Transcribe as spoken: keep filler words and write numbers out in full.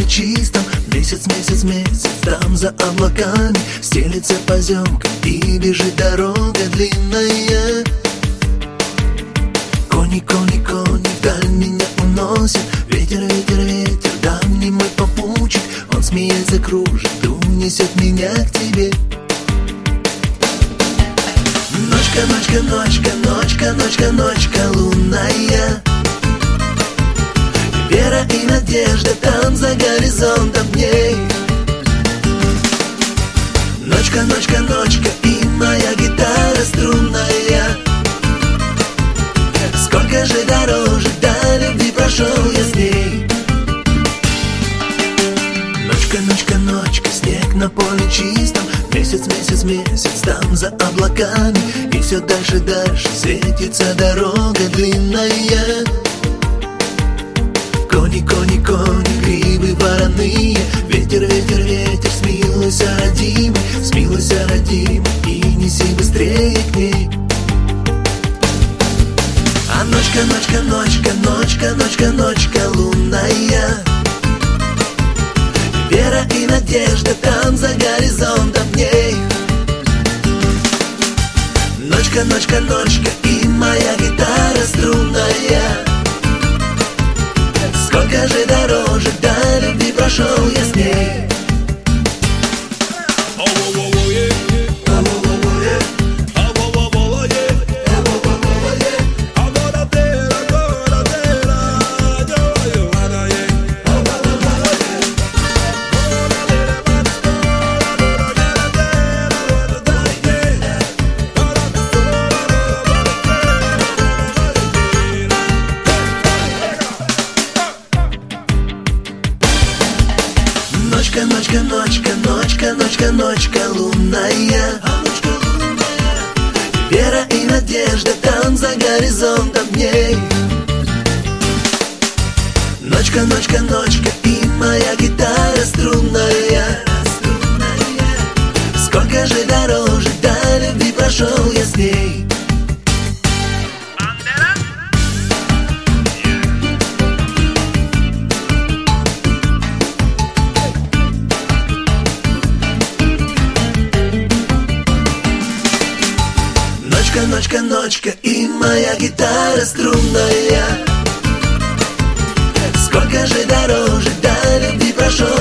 чистом. Месяц, месяц, месяц, там за облаками стелится поземка и бежит дорога длинная. Кони, кони, кони, вдаль меня уносит. Ветер, ветер, ветер, давний мой попутчик. Он смеется, кружит, унесет меня к тебе. Ночка, ночка, ночка, ночка, ночка, ночка лунная. Вера и надежда там за горизонтом дней. Ночка, ночка, ночка, и моя гитара струнная. Сколько же дорожек до любви прошел я с ней. Ночка, ночка, ночка, снег на поле чистом. Месяц, месяц, месяц, там за облаками. И все дальше, дальше светится дорога длинная. Кони, кони, кони, грибы вороные. Ветер, ветер, ветер, смилуйся, родимый, смилуйся, родимый, и неси быстрее к ней. А ночка, ночка, ночка, ночка, ночка, ночка лунная. Вера и надежда там за горизонтом дней. Ночка, ночка, ночка, и моя гитара струнная. Сколько же дорожек до любви прошел я с ней. Ночка, ночка, ночка, ночка, ночка, ночка лунная. Вера и надежда там за горизонтом дней. Ночка, ночка, ночка, и моя гитара струнная. Сколько же дорожек до любви прошел я с ней. Ночка, ночка, ночка, и моя гитара струнная. Сколько же дорожек до любви прошел